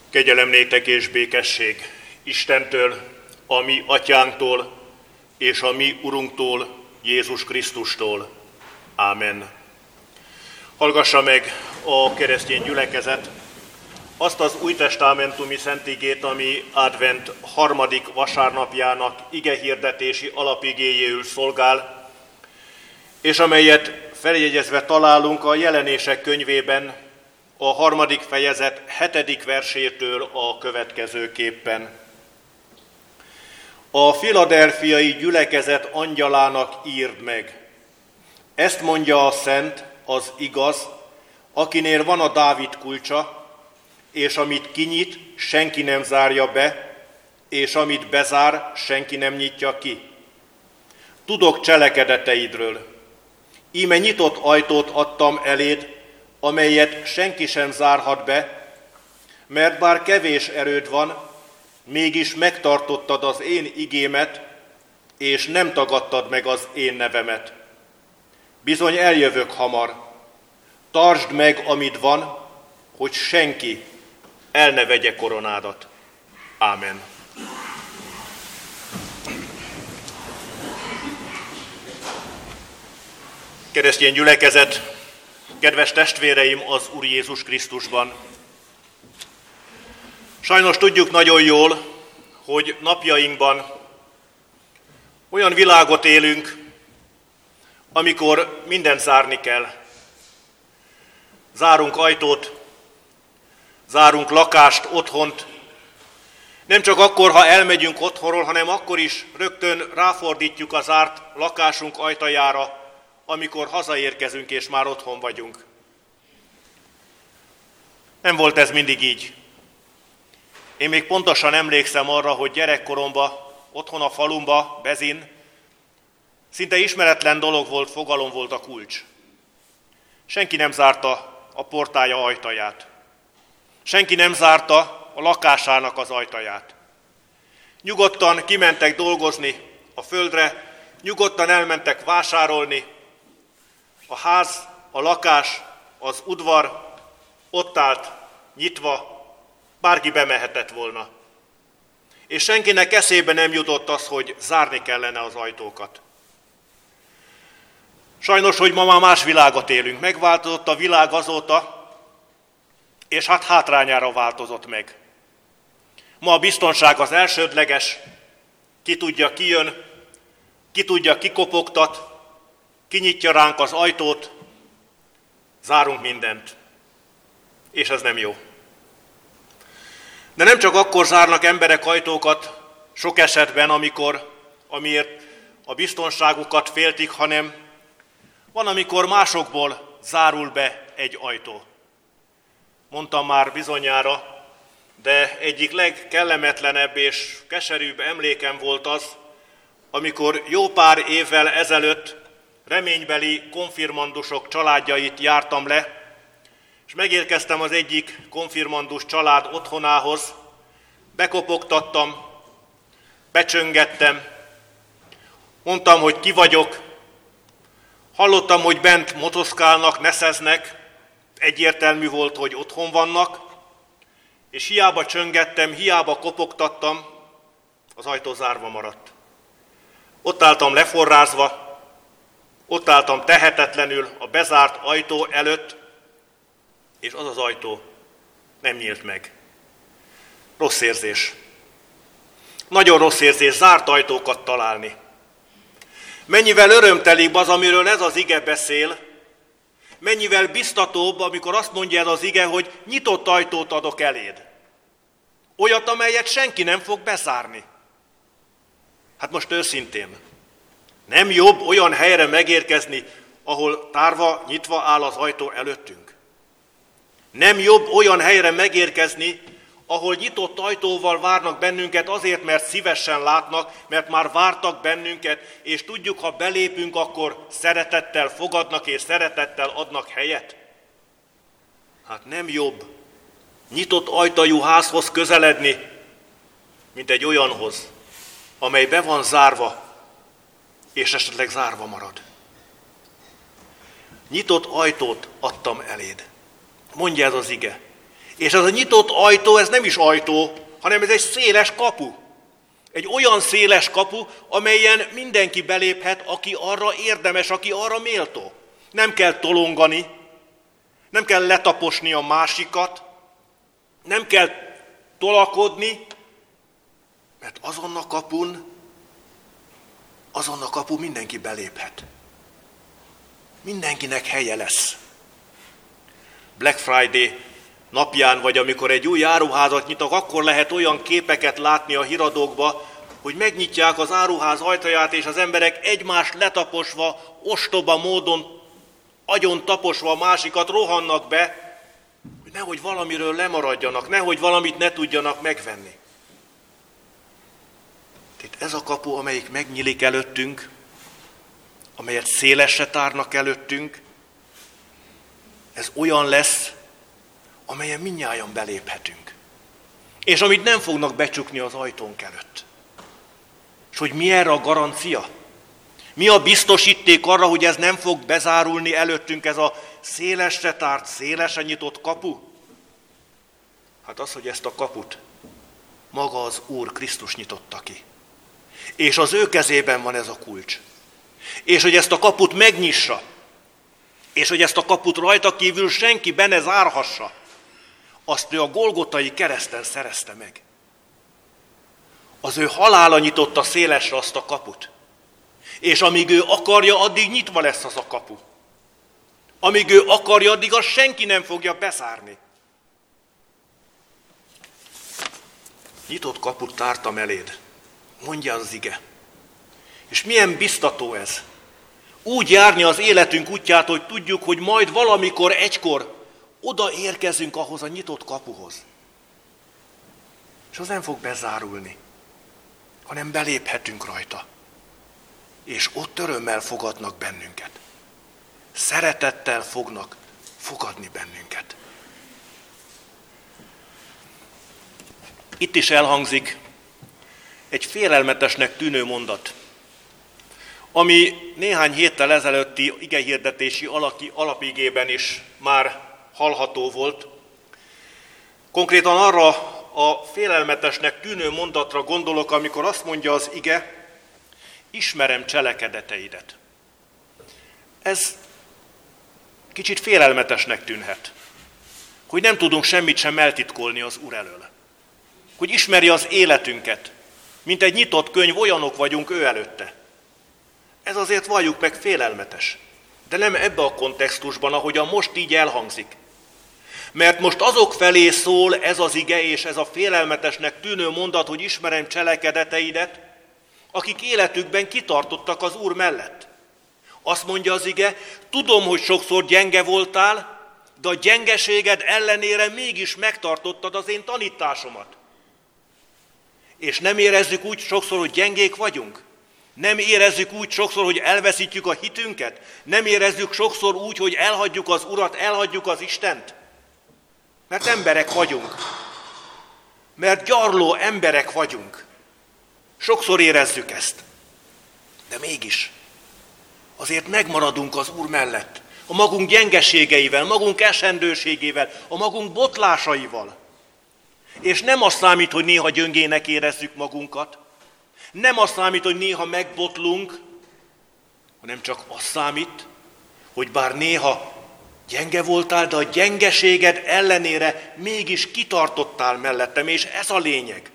Kegyelem néktek és békesség Istentől, a mi atyánktól és a mi Urunktól, Jézus Krisztustól. Ámen. Hallgassa meg a keresztény gyülekezet azt az újtestamentumi szentigét, ami advent harmadik vasárnapjának igehirdetési alapigéjéül szolgál, és amelyet feljegyezve találunk a Jelenések könyvében, a 3. fejezet 7. versétől a következőképpen. A filadelfiai gyülekezet angyalának írd meg. Ezt mondja a szent, az igaz, akinél van a Dávid kulcsa, és amit kinyit, senki nem zárja be, és amit bezár, senki nem nyitja ki. Tudok cselekedeteidről. Íme nyitott ajtót adtam eléd, amelyet senki sem zárhat be, mert bár kevés erőd van, mégis megtartottad az én igémet, és nem tagadtad meg az én nevemet. Bizony eljövök hamar. Tartsd meg, amit van, hogy senki el ne vegye koronádat. Ámen. Keresztény gyülekezet, kedves testvéreim az Úr Jézus Krisztusban! Sajnos tudjuk nagyon jól, hogy napjainkban olyan világot élünk, amikor mindent zárni kell. Zárunk ajtót, zárunk lakást, otthont. Nem csak akkor, ha elmegyünk otthonról, hanem akkor is rögtön ráfordítjuk a zárt lakásunk ajtajára, amikor hazaérkezünk és már otthon vagyunk. Nem volt ez mindig így. Én még pontosan emlékszem arra, hogy gyerekkoromban, otthon a falumba, Bezin, szinte ismeretlen dolog volt, fogalom volt a kulcs. Senki nem zárta a portája ajtaját. Senki nem zárta a lakásának az ajtaját. Nyugodtan kimentek dolgozni a földre, nyugodtan elmentek vásárolni. A ház, a lakás, az udvar ott állt nyitva, bárki bemehetett volna. És senkinek eszébe nem jutott az, hogy zárni kellene az ajtókat. Sajnos, hogy ma már más világot élünk. Megváltozott a világ azóta, és hát hátrányára változott meg. Ma a biztonság az elsődleges, ki tudja, ki jön, ki tudja, ki kopogtat, kinyitja ránk az ajtót, zárunk mindent. És ez nem jó. De nem csak akkor zárnak emberek ajtókat, sok esetben, amiért a biztonságukat féltik, hanem van, amikor másokból zárul be egy ajtó. Mondtam már bizonyára, de egyik legkellemetlenebb és keserűbb emlékem volt az, amikor jó pár évvel ezelőtt reménybeli konfirmandusok családjait jártam le, és megérkeztem az egyik konfirmandus család otthonához, bekopogtattam, becsöngettem, mondtam, hogy ki vagyok, hallottam, hogy bent motoszkálnak, neszeznek, egyértelmű volt, hogy otthon vannak, és hiába csöngettem, hiába kopogtattam, az ajtó zárva maradt. Ott álltam leforrázva, ott álltam tehetetlenül a bezárt ajtó előtt, és az az ajtó nem nyílt meg. Rossz érzés. Nagyon rossz érzés zárt ajtókat találni. Mennyivel örömtelibb az, amiről ez az ige beszél, mennyivel biztatóbb, amikor azt mondja ez az ige, hogy nyitott ajtót adok eléd. Olyat, amelyet senki nem fog bezárni. Hát most őszintén, nem jobb olyan helyre megérkezni, ahol tárva, nyitva áll az ajtó előttünk? Nem jobb olyan helyre megérkezni, ahol nyitott ajtóval várnak bennünket azért, mert szívesen látnak, mert már vártak bennünket, és tudjuk, ha belépünk, akkor szeretettel fogadnak és szeretettel adnak helyet? Hát nem jobb nyitott ajtajú házhoz közeledni, mint egy olyanhoz, amely be van zárva, és esetleg zárva marad. Nyitott ajtót adtam eléd. Mondja ez az ige. És ez a nyitott ajtó, ez nem is ajtó, hanem ez egy széles kapu. Egy olyan széles kapu, amelyen mindenki beléphet, aki arra érdemes, aki arra méltó. Nem kell tolongani, nem kell letaposni a másikat, nem kell tolakodni, mert azon a kapun mindenki beléphet. Mindenkinek helye lesz. Black Friday napján, vagy amikor egy új áruházat nyitok, akkor lehet olyan képeket látni a híradókba, hogy megnyitják az áruház ajtaját, és az emberek egymást letaposva, ostoba módon, agyon taposva a másikat rohannak be, hogy nehogy valamiről lemaradjanak, nehogy valamit ne tudjanak megvenni. Tehát ez a kapu, amelyik megnyílik előttünk, amelyet szélesre tárnak előttünk, ez olyan lesz, amelyen mindnyájan beléphetünk. És amit nem fognak becsukni az ajtónk előtt. És hogy mi erre a garancia? Mi a biztosíték arra, hogy ez nem fog bezárulni előttünk, ez a szélesre tárt, szélesre nyitott kapu? Hát az, hogy ezt a kaput maga az Úr Krisztus nyitotta ki. És az ő kezében van ez a kulcs. És hogy ezt a kaput megnyissa, és hogy ezt a kaput rajta kívül senki be ne zárhassa, azt ő a Golgotai kereszten szerezte meg. Az ő halála nyitotta szélesre azt a kaput. És amíg ő akarja, addig nyitva lesz az a kapu. Amíg ő akarja, addig azt senki nem fogja bezárni. Nyitott kaput tártam eléd, mondja az ige. És milyen biztató ez. Úgy járni az életünk útját, hogy tudjuk, hogy majd valamikor, egykor oda érkezünk ahhoz a nyitott kapuhoz. És az nem fog bezárulni, hanem beléphetünk rajta. És ott örömmel fogadnak bennünket. Szeretettel fognak fogadni bennünket. Itt is elhangzik egy félelmetesnek tűnő mondat, ami néhány héttel ezelőtti igehirdetési alapigében is már hallható volt. Konkrétan arra a félelmetesnek tűnő mondatra gondolok, amikor azt mondja az ige, ismerem cselekedeteidet. Ez kicsit félelmetesnek tűnhet, hogy nem tudunk semmit sem eltitkolni az Úr elől. Hogy ismeri az életünket, mint egy nyitott könyv, olyanok vagyunk ő előtte. Ez azért valljuk meg félelmetes, de nem ebbe a kontextusban, ahogyan most így elhangzik. Mert most azok felé szól ez az ige és ez a félelmetesnek tűnő mondat, hogy ismerem cselekedeteidet, akik életükben kitartottak az Úr mellett. Azt mondja az ige, tudom, hogy sokszor gyenge voltál, de a gyengeséged ellenére mégis megtartottad az én tanításomat. És nem érezzük úgy sokszor, hogy gyengék vagyunk? Nem érezzük úgy sokszor, hogy elveszítjük a hitünket? Nem érezzük sokszor úgy, hogy elhagyjuk az Urat, elhagyjuk az Istent? Mert emberek vagyunk. Mert gyarló emberek vagyunk. Sokszor érezzük ezt. De mégis azért megmaradunk az Úr mellett. A magunk gyengeségeivel, magunk esendőségével, a magunk botlásaival. És nem azt számít, hogy néha gyöngének érezzük magunkat, nem azt számít, hogy néha megbotlunk, hanem csak azt számít, hogy bár néha gyenge voltál, de a gyengeséged ellenére mégis kitartottál mellettem, és ez a lényeg,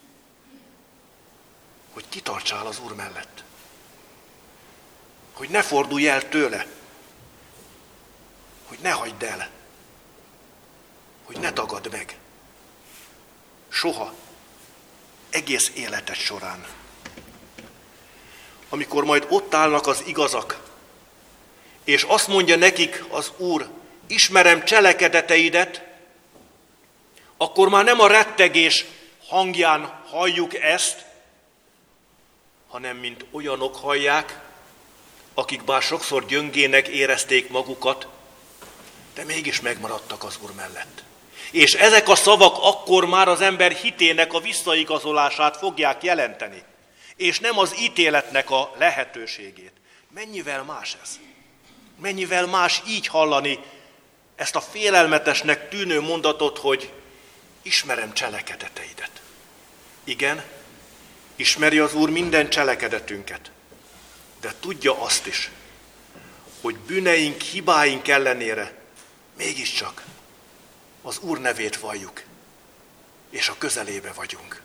hogy kitartsál az Úr mellett. Hogy ne fordulj el tőle, hogy ne hagyd el, hogy ne tagadd meg. Soha, egész életed során. Amikor majd ott állnak az igazak, és azt mondja nekik az Úr, ismerem cselekedeteidet, akkor már nem a rettegés hangján halljuk ezt, hanem mint olyanok hallják, akik bár sokszor gyöngének érezték magukat, de mégis megmaradtak az Úr mellett. És ezek a szavak akkor már az ember hitének a visszaigazolását fogják jelenteni, és nem az ítéletnek a lehetőségét. Mennyivel más ez? Mennyivel más így hallani ezt a félelmetesnek tűnő mondatot, hogy ismerem cselekedeteidet. Igen, ismeri az Úr minden cselekedetünket, de tudja azt is, hogy bűneink, hibáink ellenére mégiscsak az Úr nevét valljuk, és a közelébe vagyunk.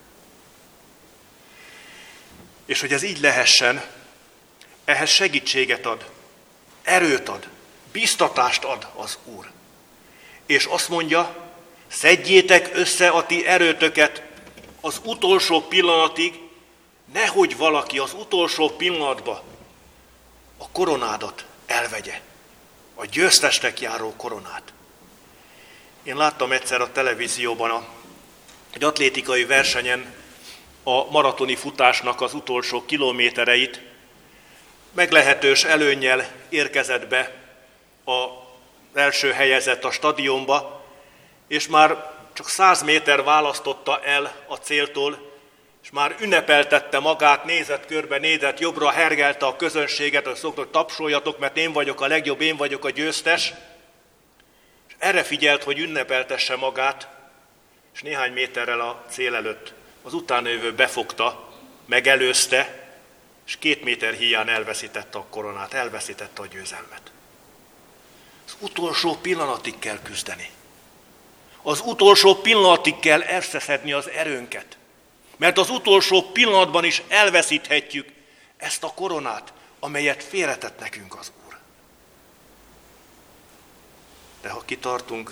És hogy ez így lehessen, ehhez segítséget ad, erőt ad, biztatást ad az Úr. És azt mondja, szedjétek össze a ti erőtöket az utolsó pillanatig, nehogy valaki az utolsó pillanatban a koronádat elvegye, a győztesnek járó koronát. Én láttam egyszer a televízióban egy atlétikai versenyen a maratoni futásnak az utolsó kilométereit, meglehetős előnnyel érkezett be az első helyezett a stadionba, és már csak 100 méter választotta el a céltól, és már ünnepeltette magát, nézett körbe, nézett jobbra, hergelte a közönséget, hogy szokott, tapsoljatok, mert én vagyok a legjobb, én vagyok a győztes. És erre figyelt, hogy ünnepeltesse magát, és néhány méterrel a cél előtt az utána jövő befogta, megelőzte, és 2 méter híján elveszítette a koronát, elveszítette a győzelmet. Az utolsó pillanatig kell küzdeni. Az utolsó pillanatig kell összeszedni az erőnket. Mert az utolsó pillanatban is elveszíthetjük ezt a koronát, amelyet félretett nekünk az Úr. De ha kitartunk,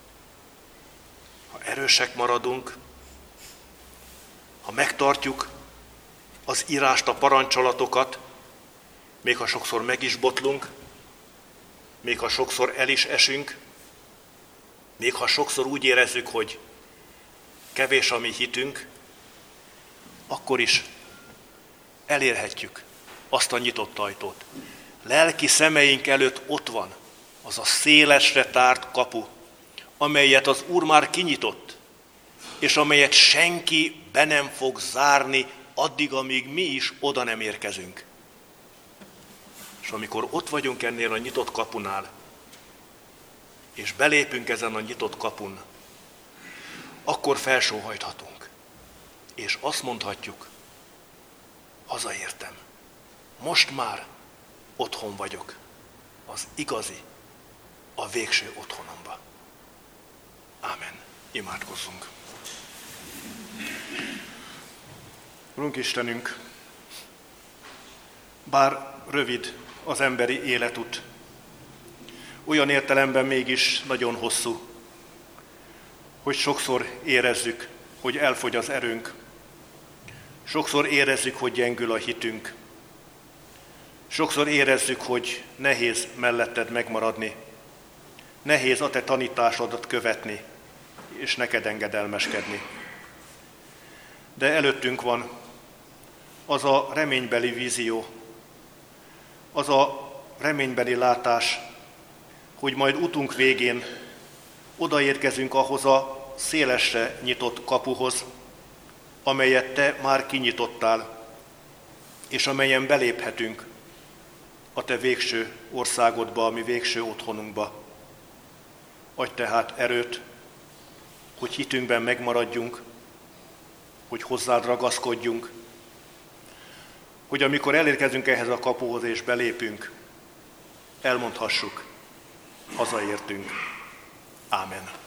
ha erősek maradunk, ha megtartjuk az írást, a parancsolatokat, még ha sokszor meg is botlunk, még ha sokszor el is esünk, még ha sokszor úgy érezzük, hogy kevés a mi hitünk, akkor is elérhetjük azt a nyitott ajtót. Lelki szemeink előtt ott van az a szélesre tárt kapu, amelyet az Úr már kinyitott, és amelyet senki be nem fog zárni addig, amíg mi is oda nem érkezünk. És amikor ott vagyunk ennél a nyitott kapunál, és belépünk ezen a nyitott kapun, akkor felsóhajthatunk, és azt mondhatjuk, hazaértem, most már otthon vagyok, az igazi, a végső otthonomba. Ámen. Imádkozzunk. Urunk Istenünk, bár rövid az emberi életút, olyan értelemben mégis nagyon hosszú, hogy sokszor érezzük, hogy elfogy az erőnk, sokszor érezzük, hogy gyengül a hitünk, sokszor érezzük, hogy nehéz melletted megmaradni, nehéz a te tanításodat követni, és neked engedelmeskedni. De előttünk van az a reménybeli vízió, az a reménybeli látás, hogy majd utunk végén odaérkezünk ahhoz a szélesre nyitott kapuhoz, amelyet te már kinyitottál, és amelyen beléphetünk a te végső országodba, a mi végső otthonunkba. Adj tehát erőt, hogy hitünkben megmaradjunk, hogy hozzád ragaszkodjunk, hogy amikor elérkezünk ehhez a kapuhoz és belépünk, elmondhassuk, hazaértünk. Ámen.